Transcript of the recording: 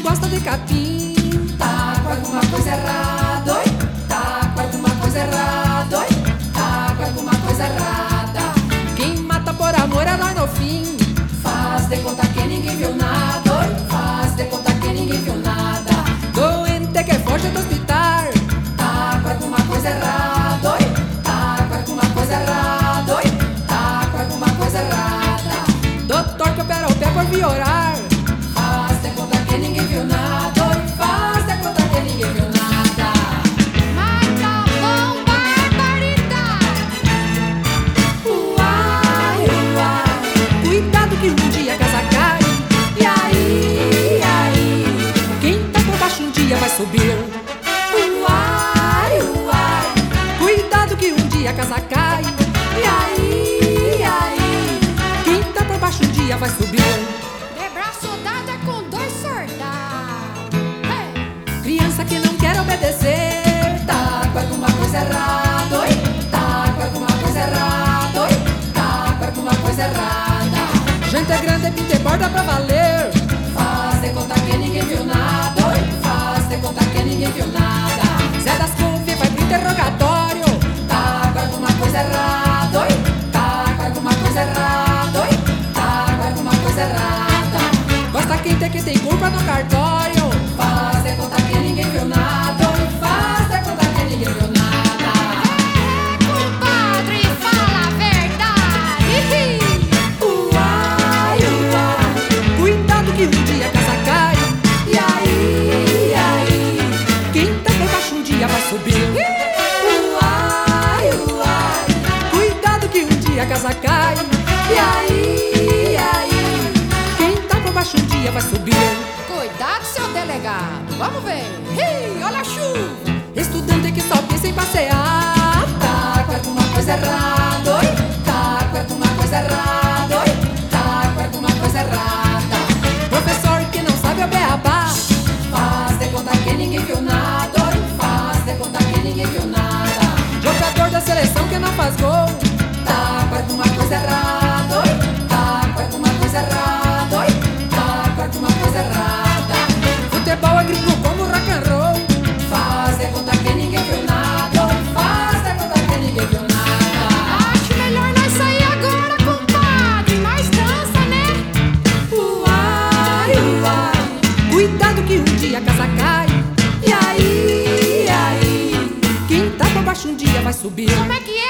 gosta de capim. Tá com alguma coisa errada, oi? Tá com alguma coisa errada, oi? Tá com alguma coisa errada. Quem mata por amor é nós no fim. Faz de conta que ninguém viu nada, oi? Faz de conta que ninguém viu nada. Doente que foge do hospital. Tá com alguma coisa errada, oi? Tá com alguma coisa errada, oi? Tá com alguma coisa errada. Doutor que opera o pé por viorar. Faz de conta que ninguém viu nada, oi? Faz de conta que ninguém viu nada. Mas tá bom, barbaridade. Uai, uai. Cuidado que um dia a casa cai. E aí, e aí? Quem tá por baixo um dia vai subir. Uai, uai. Cuidado que um dia a casa cai. E aí, e aí? Quem tá por baixo um dia vai subir. De braço dado é com dois soldados. Hey! Criança que não quer obedecer. Tá com alguma coisa errada, oi? Tá com alguma coisa errada, oi? Tá com alguma coisa errada. Gente grande pinta e borda pra valer. Faz de conta que ninguém viu nada, oi? Faz de conta que ninguém viu nada. Zé das Couve vai pro interrogatório. Tá com alguma coisa errada, oi? Tá com alguma coisa errada, oi? Tá com alguma coisa errada. Gosta quem tem culpa no cartório. Faz de conta que ninguém viu nada, oi? Faz de conta que ninguém viu nada. É, compadre, fala a verdade. Uai, uai. Cuidado que um dia a casa cai. E aí, e aí? Quem tá por baixo um dia vai subir. Uai, uai. Cuidado que um dia a casa cai. E aí, e aí? Quem tá por baixo um dia vai subir. Cuidado, seu delegado. Vamos ver. Ih, olha a chuva. Estudante que só pensa em passear. Tá com alguma coisa errada, oi? Tá com alguma coisa errada, oi? Tá com alguma coisa errada. Professor que não sabe o beabá. Faz de conta que ninguém viu nada, oi? Faz de conta que ninguém viu nada. Jogador da seleção que não faz gol. Tá com alguma coisa errada, oi? Tá com alguma coisa errada, oi? Tá com alguma coisa errada. Futebol é gringo como rock and roll. Faz de conta que ninguém viu nada, oi? Faz de conta que ninguém viu nada. Acho melhor nós sair agora, compadre. Nós dança, né? Uai, uai. Cuidado que um dia a casa cai. E aí, e aí? Quem tá por baixo um dia vai subir. Como é que é?